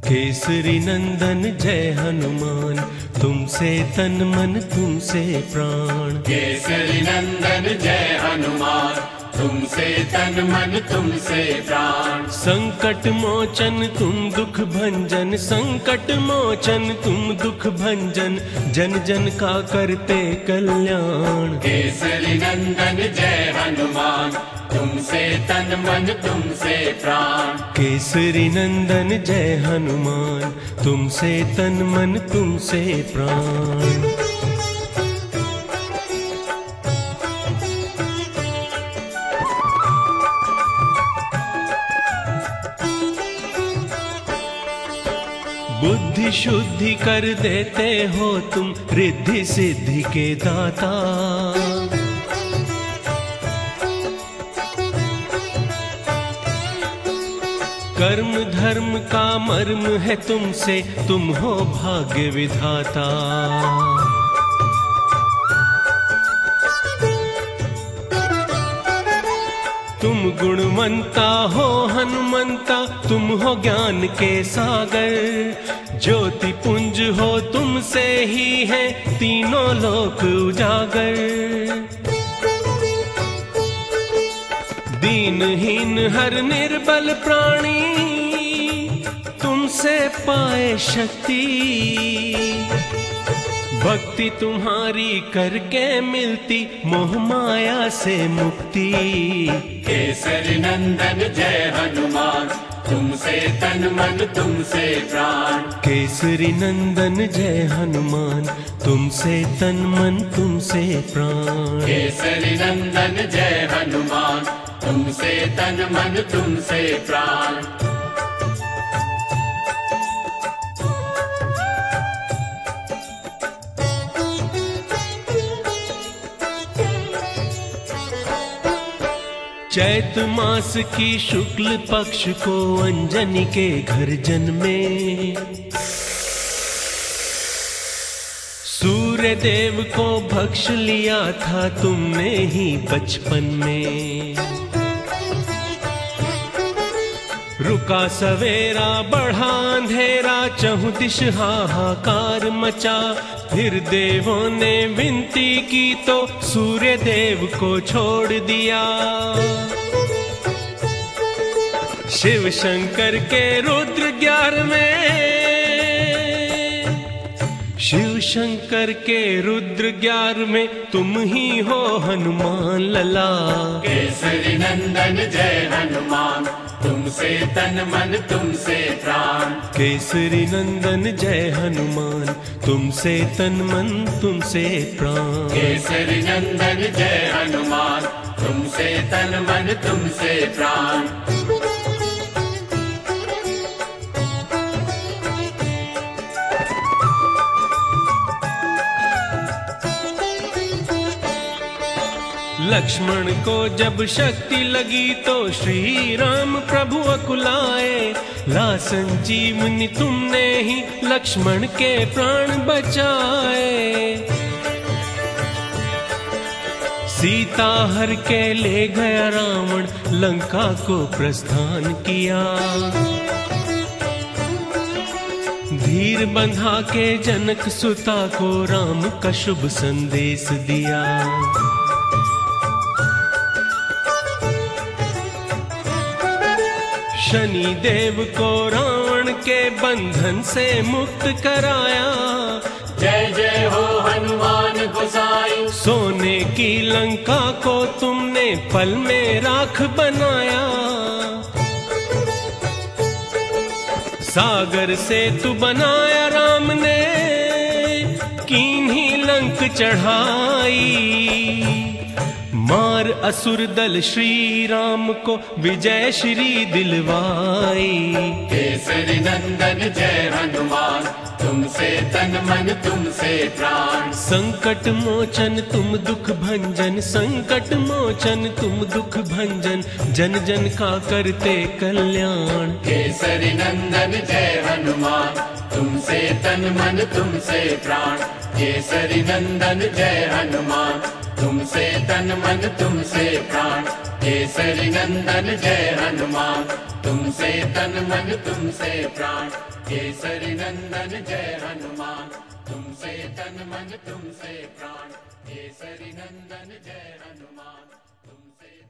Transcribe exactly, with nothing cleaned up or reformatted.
केसरी नंदन जय हनुमान, तुमसे तन मन तुमसे प्राण। केसरी नंदन जय हनुमान, तुमसे तन मन तुमसे प्राण। संकट मोचन तुम दुख भंजन, संकट मोचन तुम दुख भंजन, जन जन का करते कल्याण। केसरी नंदन जय हनुमान, तुमसे तन मन तुमसे प्राण। केसरी नंदन जय हनुमान, तुमसे तन मन तुमसे प्राण। बुद्धि शुद्धि कर देते हो तुम, रिद्धि सिद्धि के दाता। कर्म धर्म का मर्म है तुमसे, तुम हो भाग्य विधाता। तुम गुणवंता हो हनुमंता, तुम हो ज्ञान के सागर। ज्योति पुंज हो तुमसे ही है तीनों लोक उजागर। दीनहीन हर निर्बल प्राणी, तुमसे पाए शक्ति। भक्ति तुम्हारी करके मिलती, मोह माया से मुक्ति। केसरी नंदन जय हनुमान, तुमसे तन मन तुमसे प्राण। केसरी नंदन जय हनुमान, तुमसे तन मन तुमसे प्राण। केसरी नंदन जय हनुमान, तुमसे तन मन तुमसे प्राण। चैत मास की शुक्ल पक्ष को अंजनी के घर जन्मे। सूर्य देव को भक्ष लिया था तुमने ही बचपन में। रुका सवेरा बढ़ा अंधेरा, चहुं दिश हाहाकार मचा। फिर देवों ने विनती की तो सूर्य देव को छोड़ दिया। शिव शंकर के रुद्र ग्यारह में, शिव शंकर के रुद्र ग्यारह में तुम ही हो हनुमान लला। केसरी नंदन जय हनुमान, तुमसे तन मन तुमसे प्राण। केसरी नंदन जय हनुमान, तुमसे तन मन तुमसे प्राण। केसरी नंदन जय हनुमान, तुमसे तन मन तुमसे प्राण। लक्ष्मण को जब शक्ति लगी तो श्री राम प्रभु अकुलाए। ला संजीवनी तुमने ही लक्ष्मण के प्राण बचाए। सीता हर के ले गया रावण, लंका को प्रस्थान किया। धीर बंधा के जनक सुता को राम का शुभ संदेश दिया। शनि देव को रावण के बंधन से मुक्त कराया। जय जय हो हनुमान गोसाई। सोने की लंका को तुमने पल में राख बनाया। सागर से तू बनाया राम ने, कीन्ही लंक चढ़ाई। मार असुर दल श्री राम को विजय श्री दिलवाई। केसरी नंदन जय हनुमान, तुमसे तन मन तुमसे प्राण। संकट मोचन तुम दुख भंजन, संकट मोचन तुम दुख भंजन, जन जन का करते कल्याण। केसरी नंदन जय हनुमान, तुमसे तन मन तुमसे प्राण। केसरी नंदन जय हनुमान, तुमसे तन मन तुमसे प्राण। केसरी नंदन जय हनुमान, तुमसे तन मन तुमसे प्राण। केसरी नंदन जय हनुमान, तुमसे तन मन तुमसे प्राण, केसरी नंदन जय हनुमान, तुमसे